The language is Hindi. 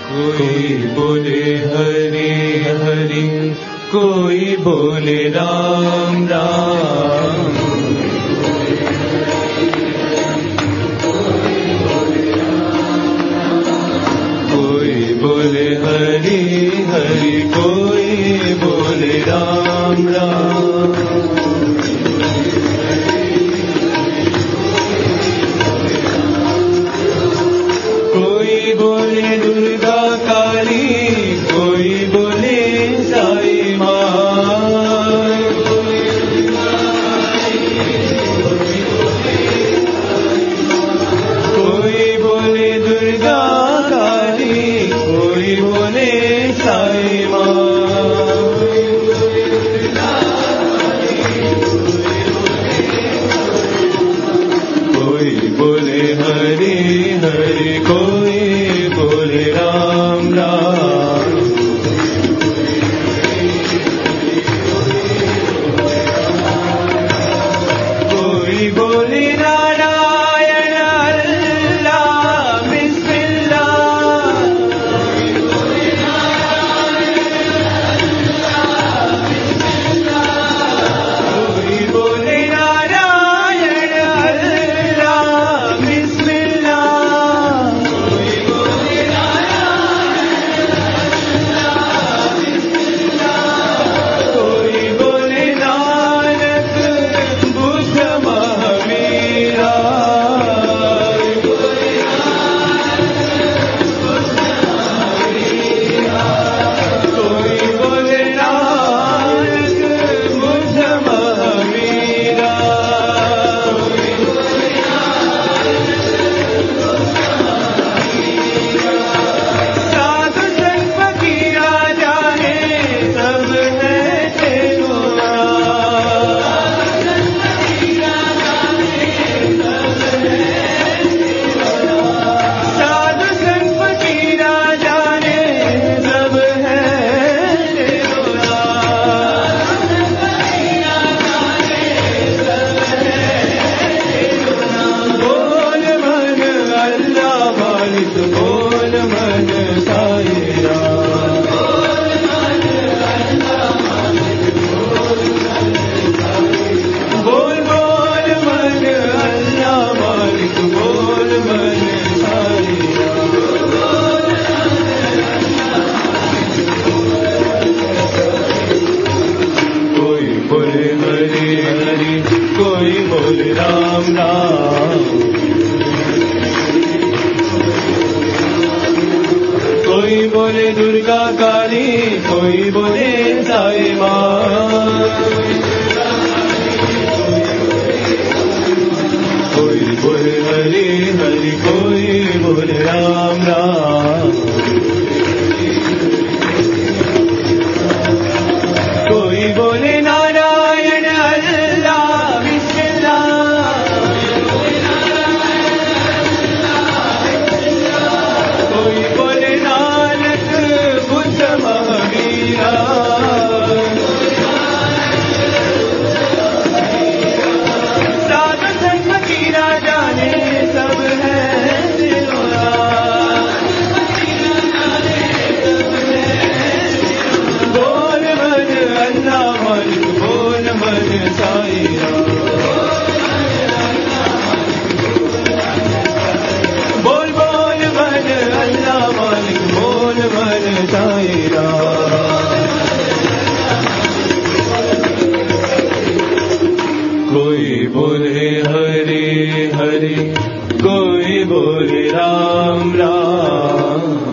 कोई बोले हरि हरि, कोई बोले राम राम। कोई बोले हरि हरि, कोई बोले राम राम। कोई बोले दुर्गा काली, कोई बोले साई माँ। कोई बोले दुर्गा काली, कोई बोले साई माँ। कोई बोले हरि हरि, कोई बोले राम राम। कोई बोले नारायण अल्लाह बिस्मिल्लाह। कोई बोले नारायण अल्लाह बिस्मिल्लाह। कोई बोले नानक बुद्ध महावीरा। कोई बोले नानक बुद्ध महावीरा। साधु संत फकीरा जाने सब है तेरा। साधु संत फकीरा जाने सब है तेरा। बोल मन अल्लाह मालिक, बोल मन साईं राम। बोल बोल मन अल्लाह मालिक, बोल मन साईं राम। कोई बोले हरि हरि, कोई बोले राम राम। कोई बोले दुर्गा काली, कोई बोले साई माँ। कोई बोले हरि हरि, कोई बोले राम राम। कोई बोले नारायण अल्लाह बिस्मिल्लाह। कोई बोले नानक बुद्ध महावीरा। साधु संत फकीरा जाने सब है तेरा। बोल मन अल्लाह मालिक, बोल मन साईं राम। बोल बोल मन अल्लाह मालिक, बोल मन साईं राम। कोई बोले हरि हरि, कोई बोले राम राम।